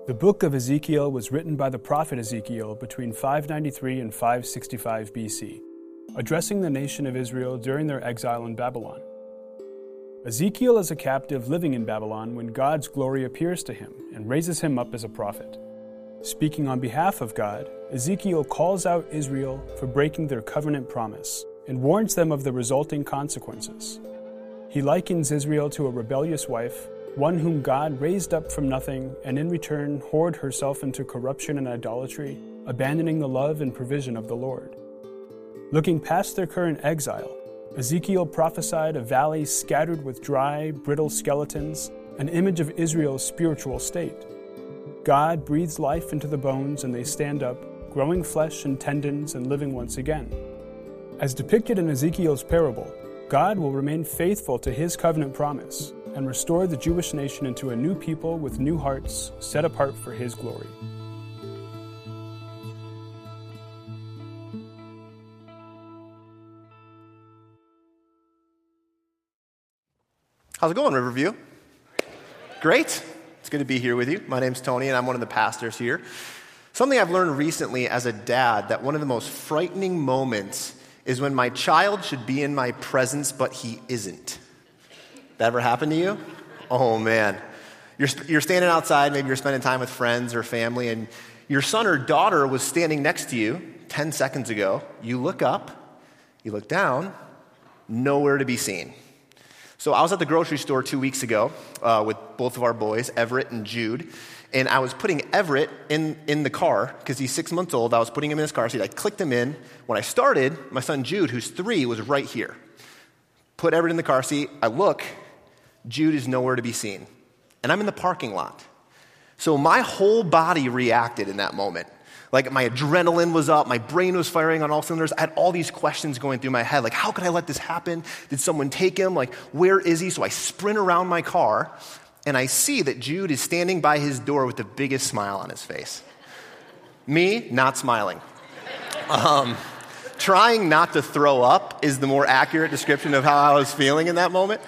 The book of Ezekiel was written by the prophet Ezekiel between 593 and 565 BC, addressing the nation of Israel during their exile in Babylon. Ezekiel is a captive living in Babylon when God's glory appears to him and raises him up as a prophet. Speaking on behalf of God, Ezekiel calls out Israel for breaking their covenant promise and warns them of the resulting consequences. He likens Israel to a rebellious wife, one whom God raised up from nothing and in return whored herself into corruption and idolatry, abandoning the love and provision of the Lord. Looking past their current exile, Ezekiel prophesied a valley scattered with dry, brittle skeletons, an image of Israel's spiritual state. God breathes life into the bones and they stand up, growing flesh and tendons and living once again. As depicted in Ezekiel's parable, God will remain faithful to his covenant promise and restore the Jewish nation into a new people with new hearts set apart for his glory. How's it going, Riverview? Great. It's good to be here with you. My name's Tony, and I'm one of the pastors here. Something I've learned recently as a dad, that one of the most frightening moments is when my child should be in my presence, but he isn't. That ever happened to you? Oh, man. You're standing outside, maybe you're spending time with friends or family, and your son or daughter was standing next to you 10 seconds ago. You look up, you look down, nowhere to be seen. So I was at the grocery store 2 weeks ago with both of our boys, Everett and Jude, and I was putting Everett in the car because he's 6 months old. I was putting him in his car seat. I clicked him in. When I started, my son Jude, who's 3, was right here. Put Everett in the car seat. I look. Jude is nowhere to be seen. And I'm in the parking lot. So my whole body reacted in that moment. Like my adrenaline was up, my brain was firing on all cylinders. I had all these questions going through my head, like how could I let this happen? Did someone take him? Like where is he? So I sprint around my car and I see that Jude is standing by his door with the biggest smile on his face. Me, not smiling. Trying not to throw up is the more accurate description of how I was feeling in that moment.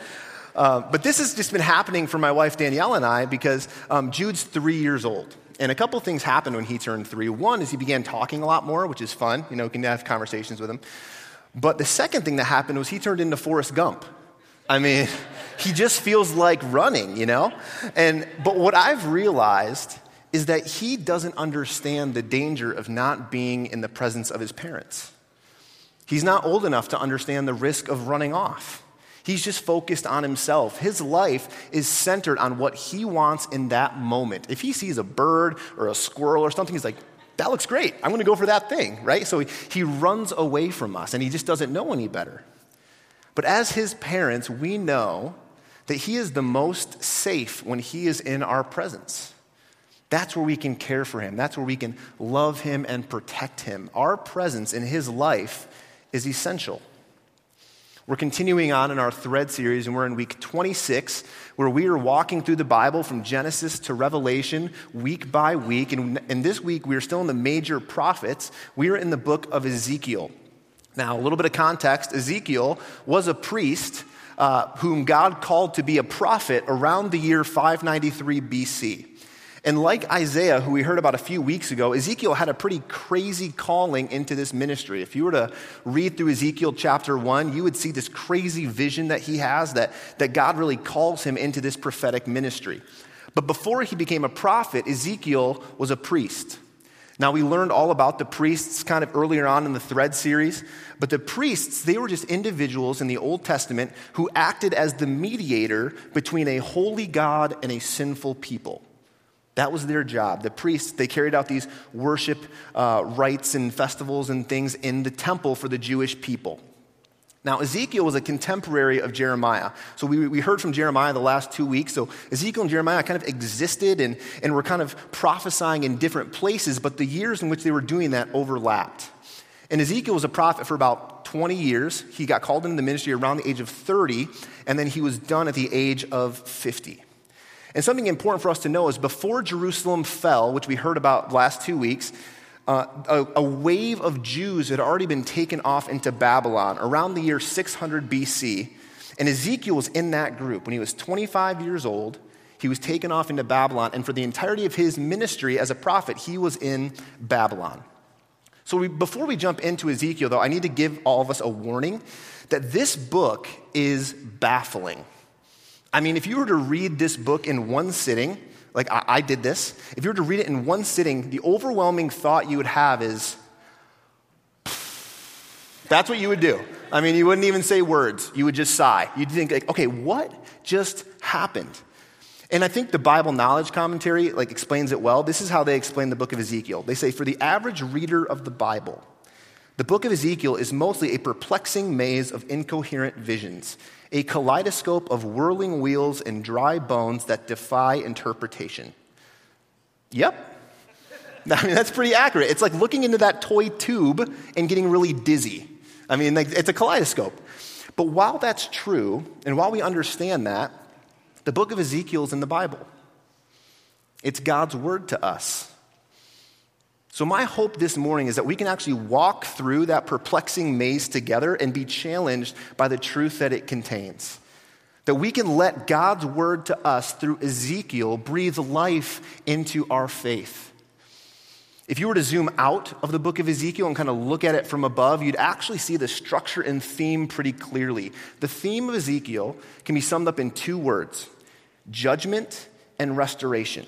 But this has just been happening for my wife Danielle and I because Jude's 3 years old. And a couple things happened when he turned 3. One is he began talking a lot more, which is fun. You know, we can have conversations with him. But the second thing that happened was he turned into Forrest Gump. I mean, he just feels like running, you know? But what I've realized is that he doesn't understand the danger of not being in the presence of his parents. He's not old enough to understand the risk of running off. He's just focused on himself. His life is centered on what he wants in that moment. If he sees a bird or a squirrel or something, he's like, that looks great. I'm going to go for that thing, right? So he runs away from us, and he just doesn't know any better. But as his parents, we know that he is the most safe when he is in our presence. That's where we can care for him. That's where we can love him and protect him. Our presence in his life is essential. We're continuing on in our thread series, and we're in week 26, where we are walking through the Bible from Genesis to Revelation week by week. And this week, we are still in the major prophets. We are in the book of Ezekiel. Now, a little bit of context. Ezekiel was a priest whom God called to be a prophet around the year 593 BC. And like Isaiah, who we heard about a few weeks ago, Ezekiel had a pretty crazy calling into this ministry. If you were to read through Ezekiel chapter 1, you would see this crazy vision that he has, that God really calls him into this prophetic ministry. But before he became a prophet, Ezekiel was a priest. Now, we learned all about the priests kind of earlier on in the thread series, but the priests, they were just individuals in the Old Testament who acted as the mediator between a holy God and a sinful people. That was their job. The priests, they carried out these worship rites and festivals and things in the temple for the Jewish people. Now, Ezekiel was a contemporary of Jeremiah. So we heard from Jeremiah the last 2 weeks. So Ezekiel and Jeremiah kind of existed and were kind of prophesying in different places, but the years in which they were doing that overlapped. And Ezekiel was a prophet for about 20 years. He got called into the ministry around the age of 30, and then he was done at the age of 50. And something important for us to know is before Jerusalem fell, which we heard about last 2 weeks, a wave of Jews had already been taken off into Babylon around the year 600 BC. And Ezekiel was in that group. When he was 25 years old, he was taken off into Babylon, and for the entirety of his ministry as a prophet, he was in Babylon. So before we jump into Ezekiel, though, I need to give all of us a warning that this book is baffling. I mean, if you were to read this book in one sitting, like I did this, if you were to read it in one sitting, the overwhelming thought you would have is, that's what you would do. I mean, you wouldn't even say words. You would just sigh. You'd think, like, okay, what just happened? And I think the Bible Knowledge Commentary explains it well. This is how they explain the book of Ezekiel. They say, for the average reader of the Bible, the book of Ezekiel is mostly a perplexing maze of incoherent visions, a kaleidoscope of whirling wheels and dry bones that defy interpretation. Yep. I mean, that's pretty accurate. It's like looking into that toy tube and getting really dizzy. I mean, it's a kaleidoscope. But while that's true, and while we understand that, the book of Ezekiel is in the Bible. It's God's word to us. So my hope this morning is that we can actually walk through that perplexing maze together and be challenged by the truth that it contains. That we can let God's word to us through Ezekiel breathe life into our faith. If you were to zoom out of the book of Ezekiel and kind of look at it from above, you'd actually see the structure and theme pretty clearly. The theme of Ezekiel can be summed up in two words: judgment and restoration.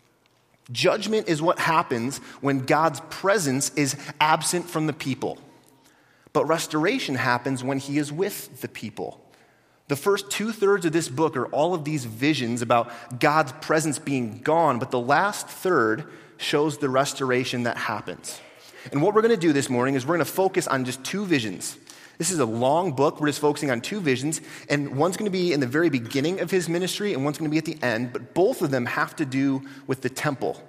Judgment is what happens when God's presence is absent from the people. But restoration happens when he is with the people. The first 2/3 of this book are all of these visions about God's presence being gone, but the last third shows the restoration that happens. And what we're going to do this morning is we're going to focus on just two visions. This is a long book. We're just focusing on two visions, and one's going to be in the very beginning of his ministry, and one's going to be at the end, but both of them have to do with the temple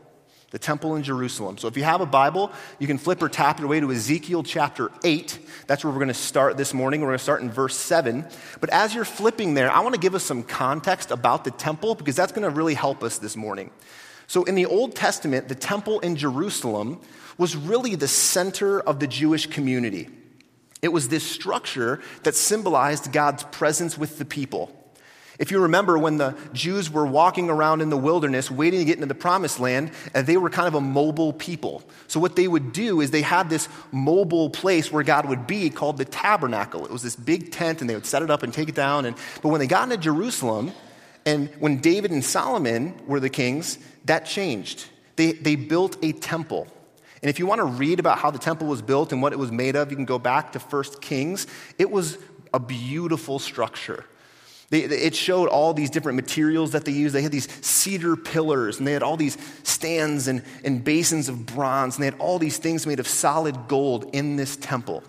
in Jerusalem. So if you have a Bible, you can flip or tap your way to Ezekiel chapter 8. That's where we're going to start this morning. We're going to start in verse 7. But as you're flipping there, I want to give us some context about the temple, because that's going to really help us this morning. So in the Old Testament, the temple in Jerusalem was really the center of the Jewish community. It was this structure that symbolized God's presence with the people. If you remember when the Jews were walking around in the wilderness waiting to get into the promised land, they were kind of a mobile people. So what they would do is they had this mobile place where God would be called the tabernacle. It was this big tent, and they would set it up and take it down. But when they got into Jerusalem, and when David and Solomon were the kings, that changed. They built a temple. And if you want to read about how the temple was built and what it was made of, you can go back to 1 Kings. It was a beautiful structure. It showed all these different materials that they used. They had these cedar pillars, and they had all these stands and basins of bronze, and they had all these things made of solid gold in this temple.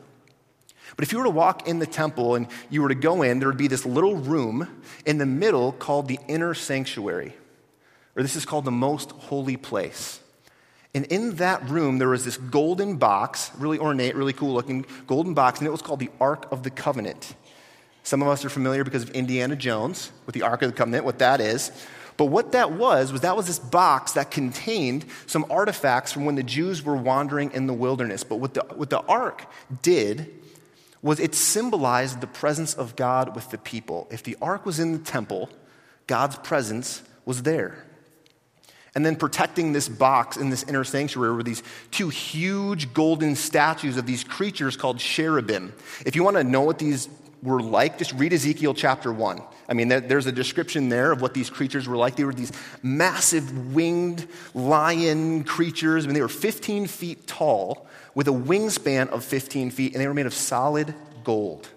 But if you were to walk in the temple and you were to go in, there would be this little room in the middle called the inner sanctuary, or this is called the most holy place. And in that room, there was this golden box, really ornate, really cool looking golden box, and it was called the Ark of the Covenant. Some of us are familiar because of Indiana Jones with the Ark of the Covenant, what that is. But what that was this box that contained some artifacts from when the Jews were wandering in the wilderness. But what the Ark did was it symbolized the presence of God with the people. If the Ark was in the temple, God's presence was there. And then protecting this box in this inner sanctuary were these two huge golden statues of these creatures called cherubim. If you want to know what these were like, just read Ezekiel chapter 1. I mean, there's a description there of what these creatures were like. They were these massive winged lion creatures. I mean, they were 15 feet tall with a wingspan of 15 feet, and they were made of solid gold.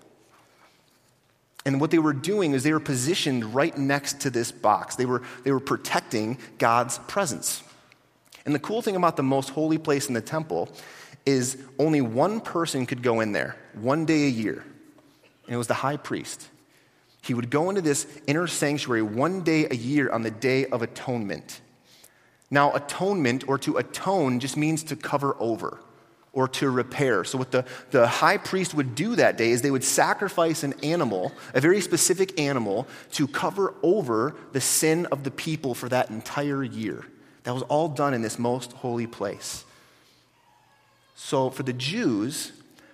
And what they were doing is they were positioned right next to this box. They were protecting God's presence. And the cool thing about the most holy place in the temple is only one person could go in there, one day a year. And it was the high priest. He would go into this inner sanctuary one day a year on the Day of Atonement. Now, atonement, or to atone, just means to cover over or to repair. So what the high priest would do that day is they would sacrifice an animal, a very specific animal, to cover over the sin of the people for that entire year. That was all done in this most holy place. So for the Jews,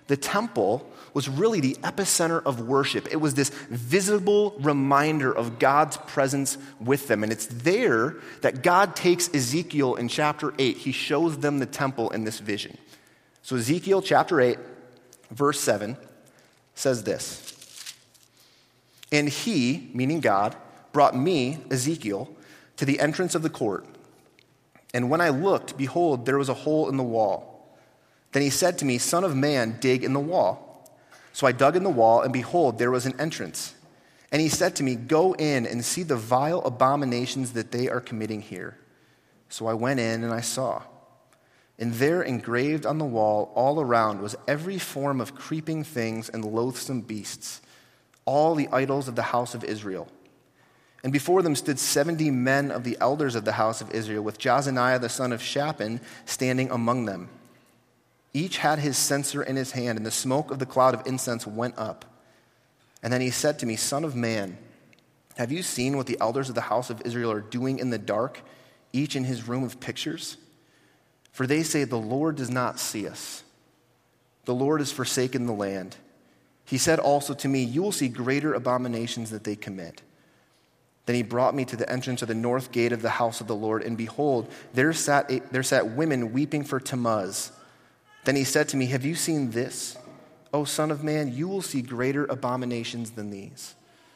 the temple was really the epicenter of worship. It was this visible reminder of God's presence with them. And it's there that God takes Ezekiel in chapter 8. He shows them the temple in this vision. So Ezekiel chapter 8, verse 7 says this. And he, meaning God, brought me, Ezekiel, to the entrance of the court. And when I looked, behold, there was a hole in the wall. Then he said to me, Son of man, dig in the wall. So I dug in the wall, and behold, there was an entrance. And he said to me, Go in and see the vile abominations that they are committing here. So I went in and I saw. And there engraved on the wall all around was every form of creeping things and loathsome beasts, all the idols of the house of Israel. And before them stood 70 men of the elders of the house of Israel, with Jazaniah the son of Shaphan standing among them. Each had his censer in his hand, and the smoke of the cloud of incense went up. And then he said to me, Son of man, have you seen what the elders of the house of Israel are doing in the dark, each in his room of pictures? For they say, the Lord does not see us. The Lord has forsaken the land. He said also to me, You will see greater abominations that they commit. Then he brought me to the entrance of the north gate of the house of the Lord, and behold, there sat women weeping for Tammuz. Then he said to me, Have you seen this? O son of man, you will see greater abominations than these.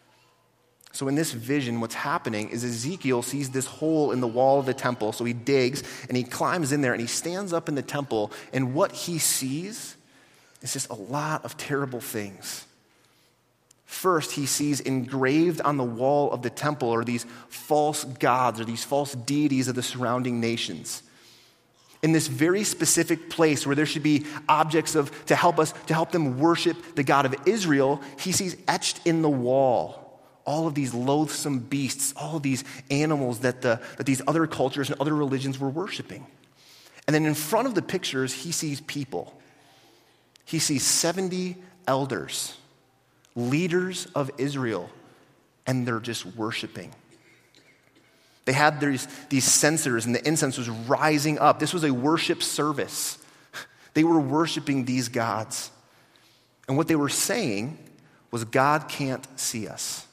So in this vision, what's happening is Ezekiel sees this hole in the wall of the temple. So he digs and he climbs in there and he stands up in the temple. And what he sees is just a lot of terrible things. First, he sees engraved on the wall of the temple are these false gods or these false deities of the surrounding nations. In this very specific place where there should be objects to help them worship the God of Israel, he sees etched in the wall all of these loathsome beasts, all of these animals that these other cultures and other religions were worshiping. And then in front of the pictures, he sees people. He sees 70 elders, leaders of Israel, and they're just worshiping. They had these censers, and the incense was rising up. This was a worship service. They were worshiping these gods. And what they were saying was, God can't see us.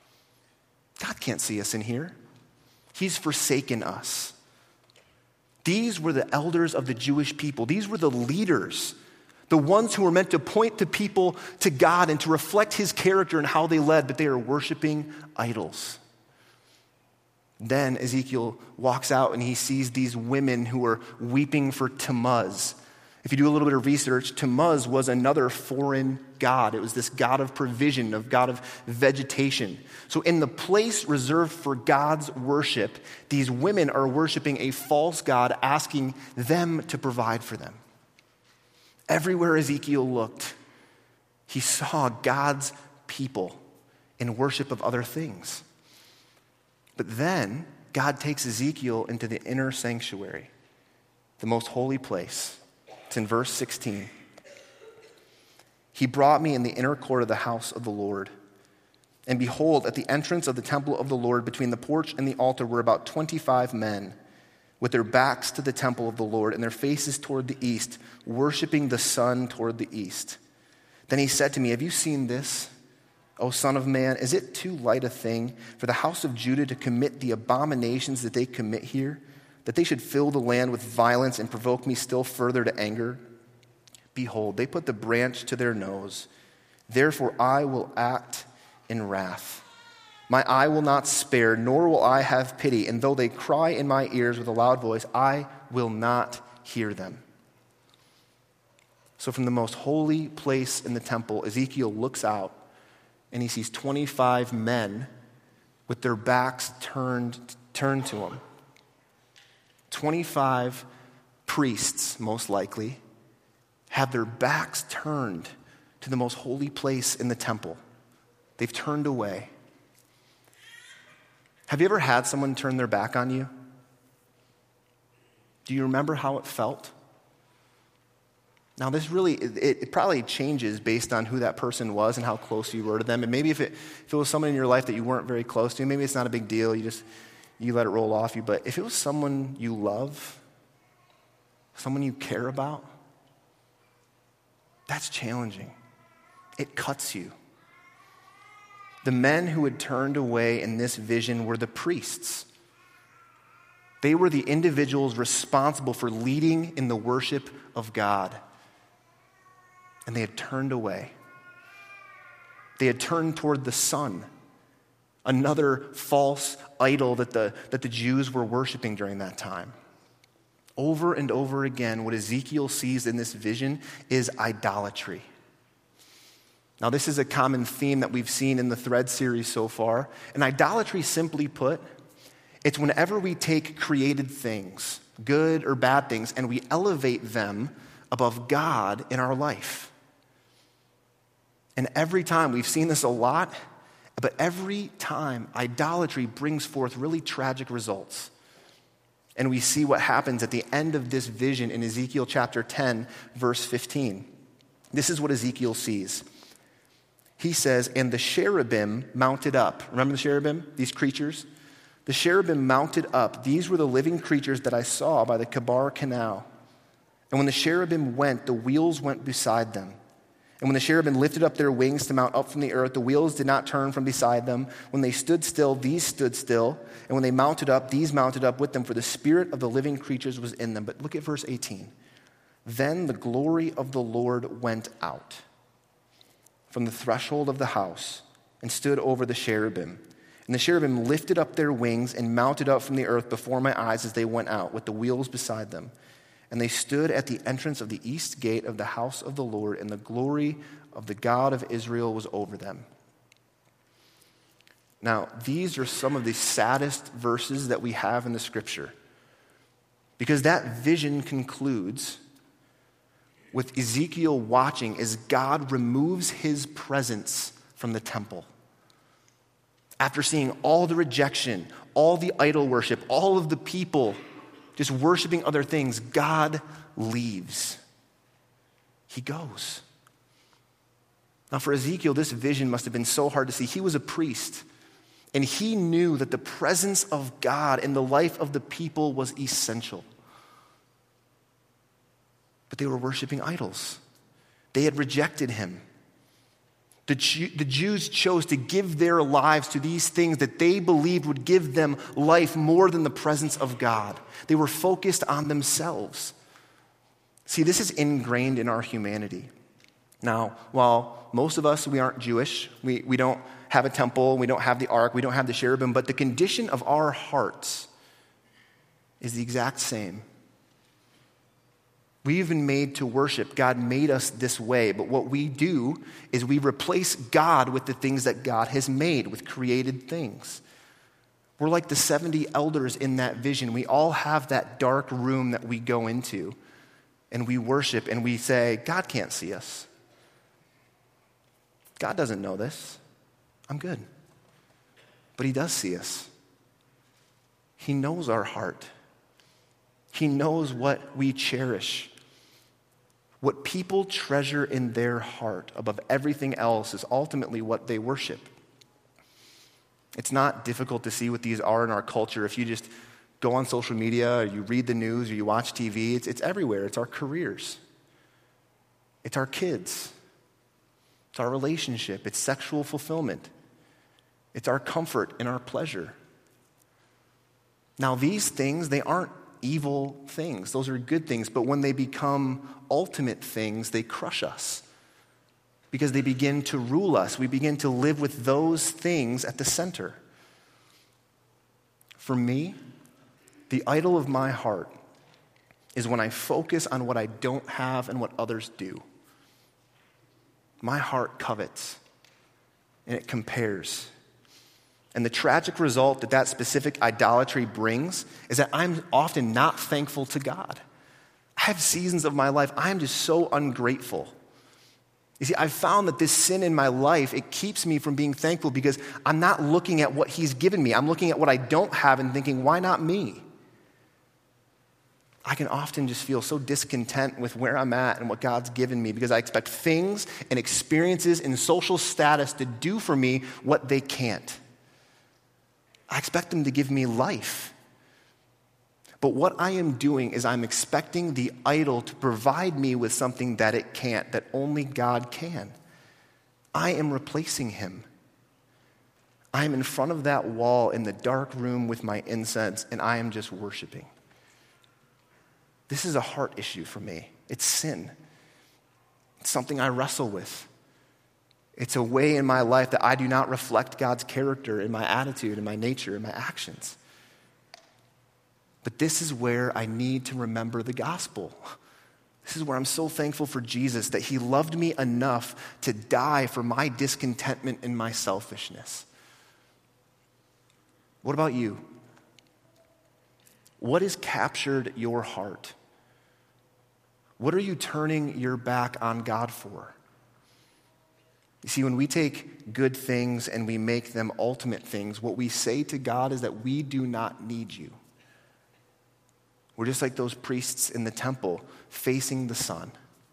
God can't see us in here. He's forsaken us. These were the elders of the Jewish people. These were the leaders, the ones who were meant to point the people to God and to reflect his character and how they led, but they are worshiping idols. Then Ezekiel walks out and he sees these women who are weeping for Tammuz. If you do a little bit of research, Tammuz was another foreign god. It was this god of provision, of god of vegetation. So in the place reserved for God's worship, these women are worshiping a false god, asking them to provide for them. Everywhere Ezekiel looked, he saw God's people in worship of other things. But then God takes Ezekiel into the inner sanctuary, the most holy place. It's in verse 16. He brought me in the inner court of the house of the Lord. And behold, at the entrance of the temple of the Lord, between the porch and the altar, were about 25 men, with their backs to the temple of the Lord and their faces toward the east, worshiping the sun toward the east. Then he said to me, Have you seen this, O son of man? Is it too light a thing for the house of Judah to commit the abominations that they commit here, that they should fill the land with violence and provoke me still further to anger? Behold, they put the branch to their nose. Therefore I will act in wrath. My eye will not spare, nor will I have pity. And though they cry in my ears with a loud voice, I will not hear them. So from the most holy place in the temple, Ezekiel looks out and he sees 25 men with their backs turned to him. 25 priests, most likely, have their backs turned to the most holy place in the temple. They've turned away. Have you ever had someone turn their back on you? Do you remember how it felt? Now, this really, it probably changes based on who that person was and how close you were to them. And maybe if it was someone in your life that you weren't very close to, maybe it's not a big deal. You let it roll off you. But if it was someone you love, someone you care about, That's challenging. It cuts you. The men who had turned away in this vision were the priests. They were the individuals responsible for leading in the worship of God. And they had turned away. They had turned toward the sun, another false idol that the Jews were worshiping during that time. Over and over again, what Ezekiel sees in this vision is idolatry. Now, this is a common theme that we've seen in the Thread series so far. And idolatry, simply put, it's whenever we take created things, good or bad things, and we elevate them above God in our life. And every time, we've seen this a lot, but every time idolatry brings forth really tragic results. And we see what happens at the end of this vision in Ezekiel chapter 10, verse 15. This is what Ezekiel sees. He says, and the cherubim mounted up. Remember the cherubim, these creatures? The cherubim mounted up. These were the living creatures that I saw by the Kebar Canal. And when the cherubim went, the wheels went beside them. And when the cherubim lifted up their wings to mount up from the earth, the wheels did not turn from beside them. When they stood still, these stood still. And when they mounted up, these mounted up with them, for the spirit of the living creatures was in them. But look at verse 18. Then the glory of the Lord went out from the threshold of the house and stood over the cherubim. And the cherubim lifted up their wings and mounted up from the earth before my eyes as they went out, with the wheels beside them. And they stood at the entrance of the east gate of the house of the Lord, and the glory of the God of Israel was over them. Now, these are some of the saddest verses that we have in the scripture, because that vision concludes with Ezekiel watching as God removes his presence from the temple. After seeing all the rejection, all the idol worship, all of the people just worshiping other things, God leaves. He goes. Now for Ezekiel, this vision must have been so hard to see. He was a priest, and he knew that the presence of God in the life of the people was essential. But they were worshiping idols. They had rejected him. The Jews chose to give their lives to these things that they believed would give them life more than the presence of God. They were focused on themselves. See, this is ingrained in our humanity. Now, while most of us, we aren't Jewish, we don't have a temple, we don't have the ark, we don't have the cherubim, but the condition of our hearts is the exact same. We've been made to worship. God made us this way. But what we do is we replace God with the things that God has made, with created things. We're like the 70 elders in that vision. We all have that dark room that we go into, and we worship, and we say, God can't see us. God doesn't know this. I'm good. But he does see us. He knows our heart. He knows what we cherish. What people treasure in their heart above everything else is ultimately what they worship. It's not difficult to see what these are in our culture. If you just go on social media, or you read the news, or you watch TV, it's everywhere. It's our careers. It's our kids. It's our relationship. It's sexual fulfillment. It's our comfort and our pleasure. Now, these things, they aren't evil things. Those are good things. But when they become ultimate things, they crush us because they begin to rule us. We begin to live with those things at the center. For me, the idol of my heart is when I focus on what I don't have and what others do. My heart covets and it compares. And the tragic result that specific idolatry brings is that I'm often not thankful to God. I have seasons of my life, I'm just so ungrateful. You see, I've found that this sin in my life, it keeps me from being thankful because I'm not looking at what he's given me. I'm looking at what I don't have and thinking, why not me? I can often just feel so discontent with where I'm at and what God's given me because I expect things and experiences and social status to do for me what they can't. I expect them to give me life. But what I am doing is I'm expecting the idol to provide me with something that it can't, that only God can. I am replacing him. I am in front of that wall in the dark room with my incense, and I am just worshiping. This is a heart issue for me. It's sin. It's something I wrestle with. It's a way in my life that I do not reflect God's character in my attitude, in my nature, in my actions. But this is where I need to remember the gospel. This is where I'm so thankful for Jesus, that he loved me enough to die for my discontentment and my selfishness. What about you? What has captured your heart? What are you turning your back on God for? You see, when we take good things and we make them ultimate things, what we say to God is that we do not need you. We're just like those priests in the temple facing the sun.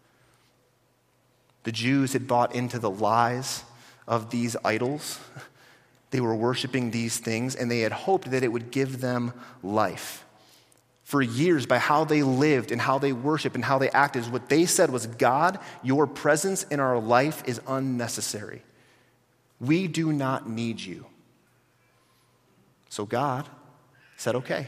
The Jews had bought into the lies of these idols. They were worshiping these things, and they had hoped that it would give them life. For years, by how they lived and how they worshiped and how they acted, what they said was, God, your presence in our life is unnecessary. We do not need you. So God said, okay.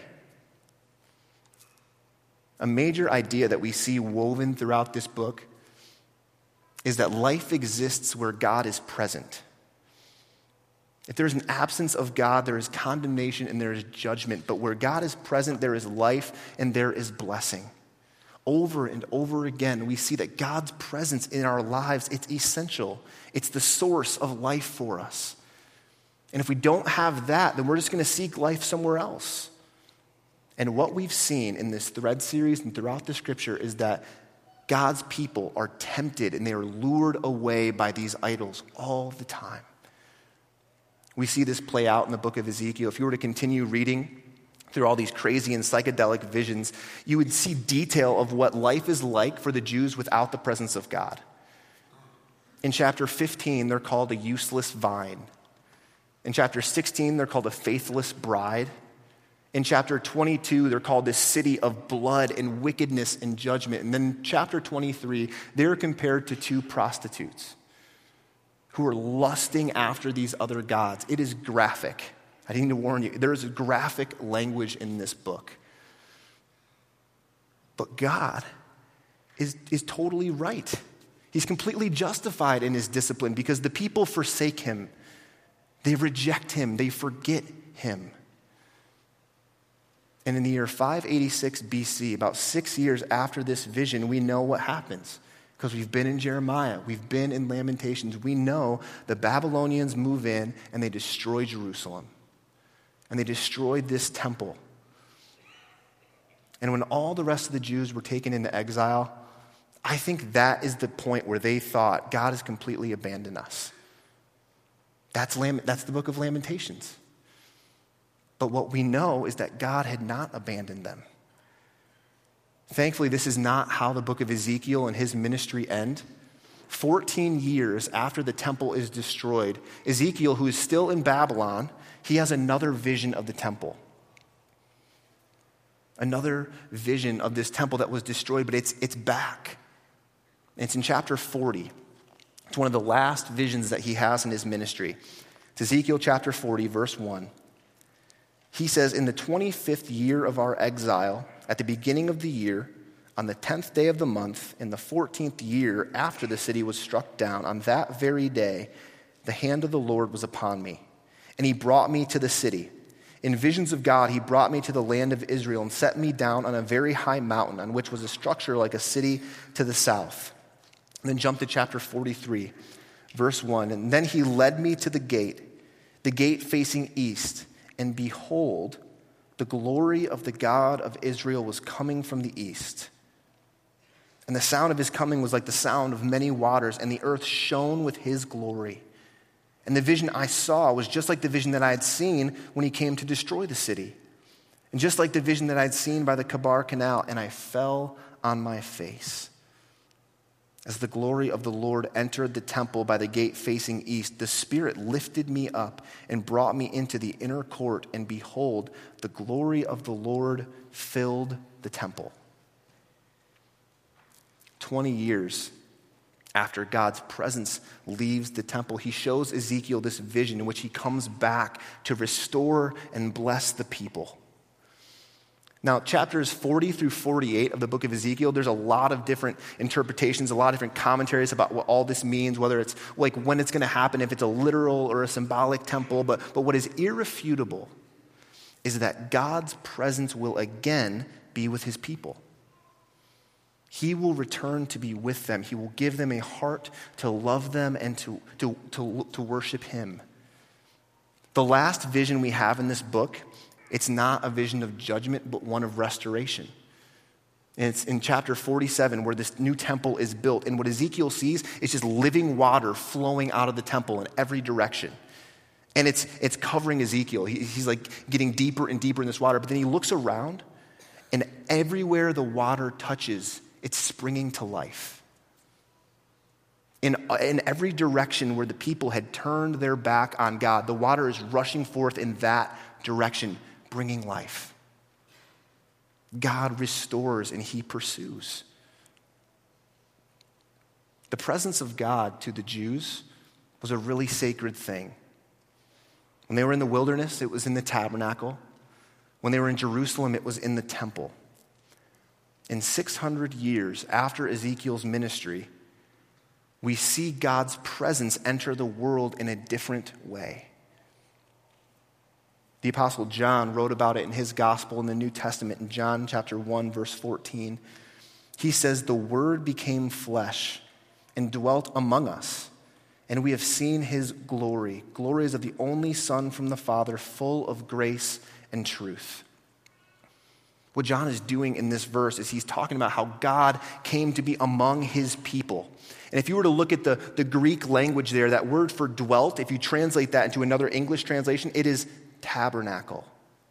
A major idea that we see woven throughout this book is that life exists where God is present. If there's an absence of God, there is condemnation and there is judgment. But where God is present, there is life and there is blessing. Over and over again, we see that God's presence in our lives, it's essential. It's the source of life for us. And if we don't have that, then we're just going to seek life somewhere else. And what we've seen in this thread series and throughout the scripture is that God's people are tempted and they are lured away by these idols all the time. We see this play out in the book of Ezekiel. If you were to continue reading through all these crazy and psychedelic visions, you would see detail of what life is like for the Jews without the presence of God. In chapter 15, they're called a useless vine. In chapter 16, they're called a faithless bride. In chapter 22, they're called this city of blood and wickedness and judgment. And then chapter 23, they're compared to two prostitutes who are lusting after these other gods. It is graphic. I need to warn you, there is a graphic language in this book. But God is totally right. He's completely justified in his discipline because the people forsake him. They reject him. They forget him. And in the year 586 BC, about 6 years after this vision, we know what happens. Because we've been in Jeremiah, we've been in Lamentations. We know the Babylonians move in and they destroy Jerusalem. And they destroyed this temple. And when all the rest of the Jews were taken into exile, I think that is the point where they thought God has completely abandoned us. That's the book of Lamentations. But what we know is that God had not abandoned them. Thankfully, this is not how the book of Ezekiel and his ministry end. 14 years after the temple is destroyed, Ezekiel, who is still in Babylon, he has another vision of the temple. Another vision of this temple that was destroyed, but it's back. It's in chapter 40. It's one of the last visions that he has in his ministry. It's Ezekiel chapter 40, verse 1. He says, in the 25th year of our exile, at the beginning of the year, on the 10th day of the month, in the 14th year after the city was struck down, on that very day, the hand of the Lord was upon me. And he brought me to the city. In visions of God, he brought me to the land of Israel and set me down on a very high mountain, on which was a structure like a city to the south. And then jump to chapter 43, verse 1. And then he led me to the gate facing east. And behold, the glory of the God of Israel was coming from the east. And the sound of his coming was like the sound of many waters, and the earth shone with his glory. And the vision I saw was just like the vision that I had seen when he came to destroy the city. And just like the vision that I had seen by the Kabar Canal, and I fell on my face. As the glory of the Lord entered the temple by the gate facing east, the Spirit lifted me up and brought me into the inner court, and behold, the glory of the Lord filled the temple. 20 years after God's presence leaves the temple, he shows Ezekiel this vision in which he comes back to restore and bless the people. Now, chapters 40 through 48 of the book of Ezekiel, there's a lot of different interpretations, a lot of different commentaries about what all this means, whether it's like when it's going to happen, if it's a literal or a symbolic temple. But what is irrefutable is that God's presence will again be with his people. He will return to be with them. He will give them a heart to love them and to worship him. The last vision we have in this book, it's not a vision of judgment, but one of restoration. And it's in chapter 47 where this new temple is built. And what Ezekiel sees is just living water flowing out of the temple in every direction. And it's covering Ezekiel. He's like getting deeper and deeper in this water. But then he looks around, and everywhere the water touches, it's springing to life. In every direction where the people had turned their back on God, the water is rushing forth in that direction, bringing life. God restores and he pursues. The presence of God to the Jews was a really sacred thing. When they were in the wilderness, it was in the tabernacle. When they were in Jerusalem, it was in the temple. In 600 years after Ezekiel's ministry, we see God's presence enter the world in a different way. The Apostle John wrote about it in his gospel in the New Testament in John chapter 1, verse 14. He says, "The Word became flesh and dwelt among us, and we have seen his glory. Glory is of the only Son from the Father, full of grace and truth." What John is doing in this verse is he's talking about how God came to be among his people. And if you were to look at the Greek language there, that word for dwelt, if you translate that into another English translation, it is tabernacle,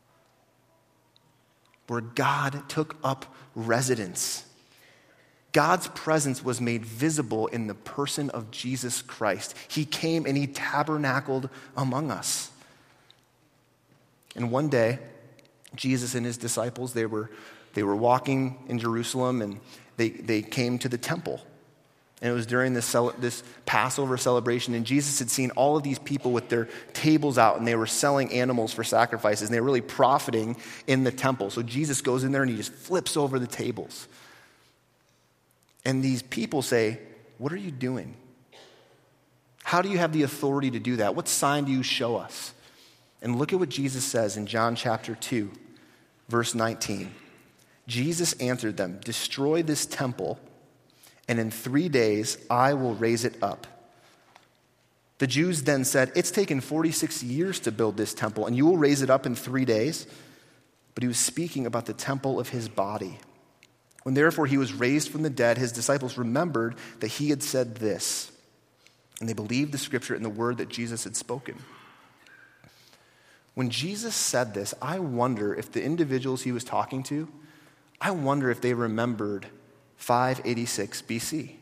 where God took up residence. God's presence was made visible in the person of Jesus Christ. He came and he tabernacled among us. And one day, Jesus and his disciples, they were walking in Jerusalem, and they came to the temple. And it was during this Passover celebration, and Jesus had seen all of these people with their tables out, and they were selling animals for sacrifices, and they were really profiting in the temple. So Jesus goes in there, and he just flips over the tables. And these people say, "What are you doing? How do you have the authority to do that? What sign do you show us?" And look at what Jesus says in John chapter 2, verse 19. Jesus answered them, "Destroy this temple, and in 3 days I will raise it up." The Jews then said, "It's taken 46 years to build this temple, and you will raise it up in 3 days?" But he was speaking about the temple of his body. When therefore he was raised from the dead, his disciples remembered that he had said this, and they believed the scripture and the word that Jesus had spoken. When Jesus said this, I wonder if the individuals he was talking to, I wonder if they remembered 586 BC,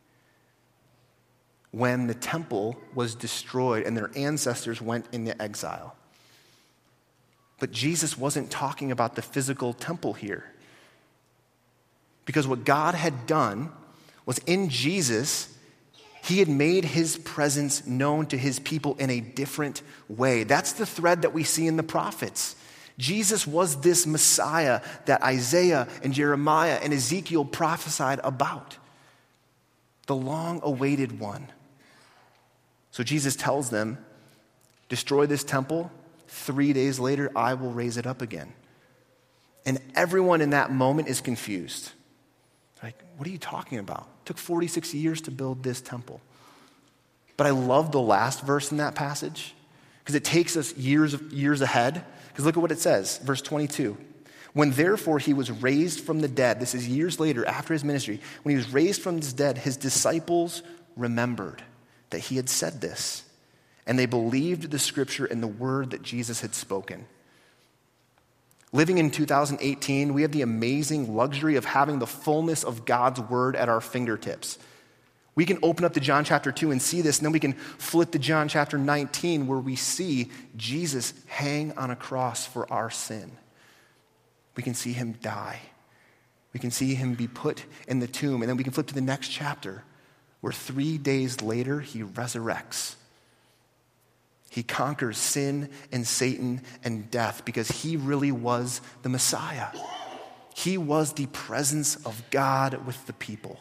when the temple was destroyed and their ancestors went into exile. But Jesus wasn't talking about the physical temple here, because what God had done was in Jesus, he had made his presence known to his people in a different way. That's the thread that we see in the prophets. Jesus was this Messiah that Isaiah and Jeremiah and Ezekiel prophesied about, the long-awaited one. So Jesus tells them, "Destroy this temple. 3 days later, I will raise it up again." And everyone in that moment is confused. Like, what are you talking about? It took 46 years to build this temple. But I love the last verse in that passage, because it takes us years ahead. Because look at what it says, verse 22. When therefore he was raised from the dead, this is years later after his ministry, when he was raised from his dead, his disciples remembered that he had said this, and they believed the scripture and the word that Jesus had spoken. Living in 2018, we have the amazing luxury of having the fullness of God's word at our fingertips. We can open up to John chapter 2 and see this, and then we can flip to John chapter 19 where we see Jesus hang on a cross for our sin. We can see him die. We can see him be put in the tomb, and then we can flip to the next chapter where 3 days later he resurrects. He conquers sin and Satan and death because he really was the Messiah. He was the presence of God with the people.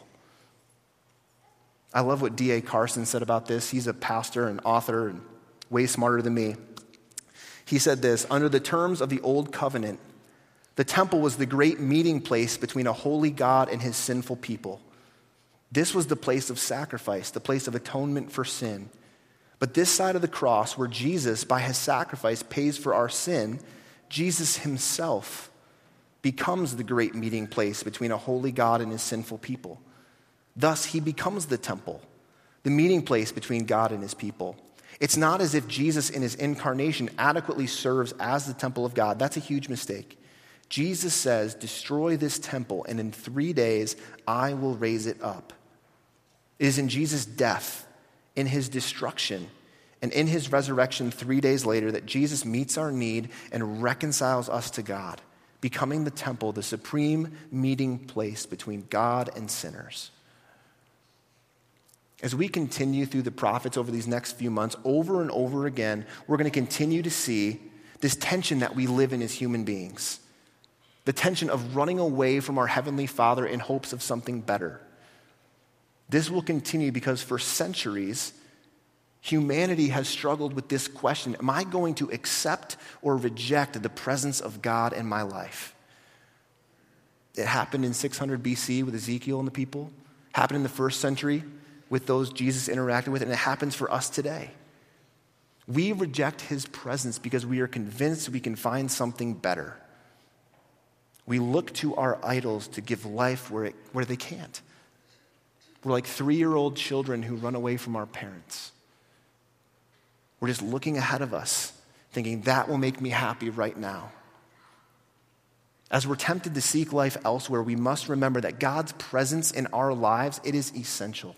I love what D.A. Carson said about this. He's a pastor and author and way smarter than me. He said this: under the terms of the old covenant, the temple was the great meeting place between a holy God and his sinful people. This was the place of sacrifice, the place of atonement for sin. But this side of the cross, where Jesus, by his sacrifice, pays for our sin, Jesus himself becomes the great meeting place between a holy God and his sinful people. Thus, he becomes the temple, the meeting place between God and his people. It's not as if Jesus in his incarnation adequately serves as the temple of God. That's a huge mistake. Jesus says, destroy this temple, and in 3 days I will raise it up. It is in Jesus' death, in his destruction, and in his resurrection 3 days later that Jesus meets our need and reconciles us to God, becoming the temple, the supreme meeting place between God and sinners. As we continue through the prophets over these next few months, over and over again, we're going to continue to see this tension that we live in as human beings. The tension of running away from our Heavenly Father in hopes of something better. This will continue because for centuries, humanity has struggled with this question: am I going to accept or reject the presence of God in my life? It happened in 600 BC with Ezekiel and the people. It happened in the first century with those Jesus interacted with, and it happens for us today. We reject his presence because we are convinced we can find something better. We look to our idols to give life where they can't. We're like 3-year-old children who run away from our parents. We're just looking ahead of us, thinking that will make me happy right now. As we're tempted to seek life elsewhere, we must remember that God's presence in our lives, it is essential.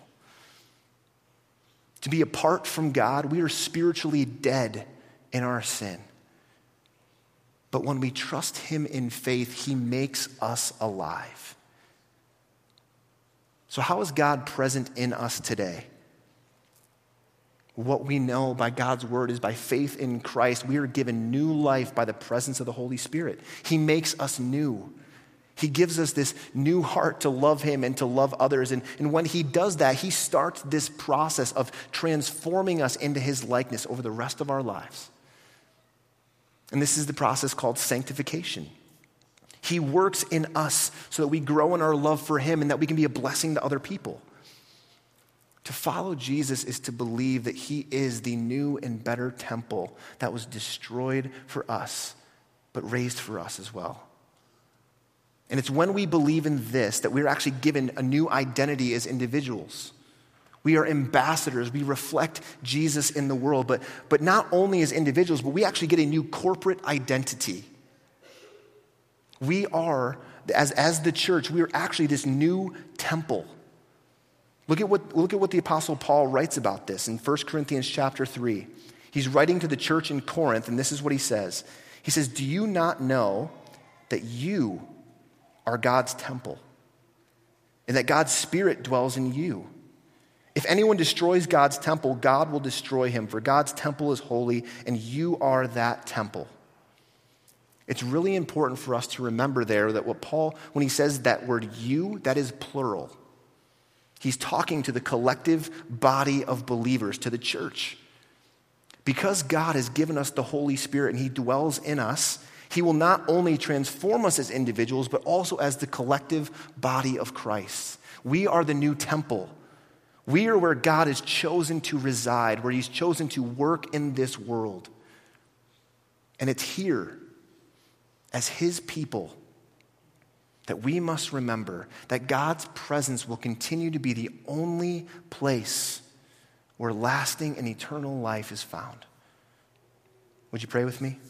To be apart from God, we are spiritually dead in our sin. But when we trust him in faith, he makes us alive. So how is God present in us today? What we know by God's word is by faith in Christ, we are given new life by the presence of the Holy Spirit. He makes us new. He gives us this new heart to love him and to love others. And when he does that, he starts this process of transforming us into his likeness over the rest of our lives. And this is the process called sanctification. He works in us so that we grow in our love for him and that we can be a blessing to other people. To follow Jesus is to believe that he is the new and better temple that was destroyed for us, but raised for us as well. And it's when we believe in this that we're actually given a new identity as individuals. We are ambassadors. We reflect Jesus in the world, but not only as individuals, but we actually get a new corporate identity. We are, as the church, we are actually this new temple. Look at what the Apostle Paul writes about this in 1 Corinthians chapter 3. He's writing to the church in Corinth, and this is what he says. He says, do you not know that you are God's temple, and that God's Spirit dwells in you? If anyone destroys God's temple, God will destroy him, for God's temple is holy, and you are that temple. It's really important for us to remember there that what Paul, when he says that word you, that is plural. He's talking to the collective body of believers, to the church. Because God has given us the Holy Spirit and he dwells in us, he will not only transform us as individuals, but also as the collective body of Christ. We are the new temple. We are where God has chosen to reside, where he's chosen to work in this world. And it's here, as his people, that we must remember that God's presence will continue to be the only place where lasting and eternal life is found. Would you pray with me?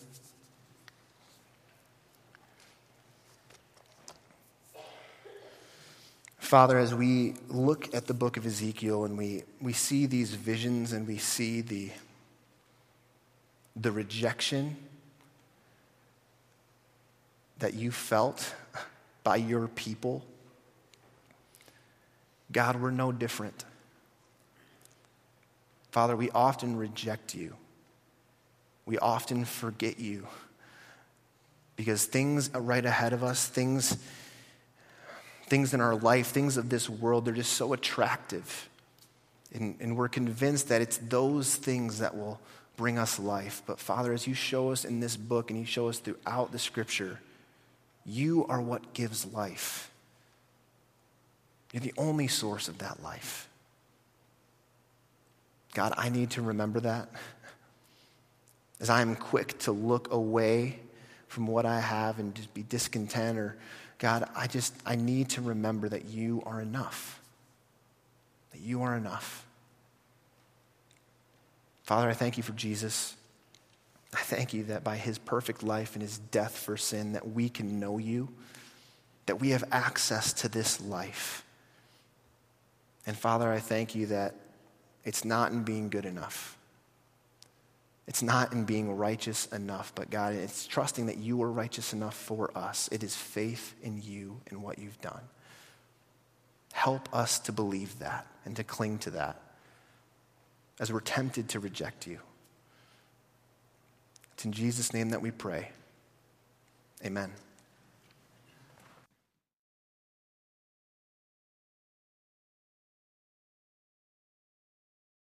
Father, as we look at the book of Ezekiel and we see these visions and we see the rejection that you felt by your people, God, we're no different. Father, we often reject you. We often forget you because things are right ahead of us, things in our life, things of this world, they're just so attractive. And we're convinced that it's those things that will bring us life. But Father, as you show us in this book and you show us throughout the scripture, you are what gives life. You're the only source of that life. God, I need to remember that as I am quick to look away from what I have and just be discontent, or God, I need to remember that you are enough. That you are enough. Father, I thank you for Jesus. I thank you that by his perfect life and his death for sin, that we can know you, that we have access to this life. And Father, I thank you that it's not in being good enough. It's not in being righteous enough, but God, it's trusting that you are righteous enough for us. It is faith in you and what you've done. Help us to believe that and to cling to that as we're tempted to reject you. It's in Jesus' name that we pray. Amen.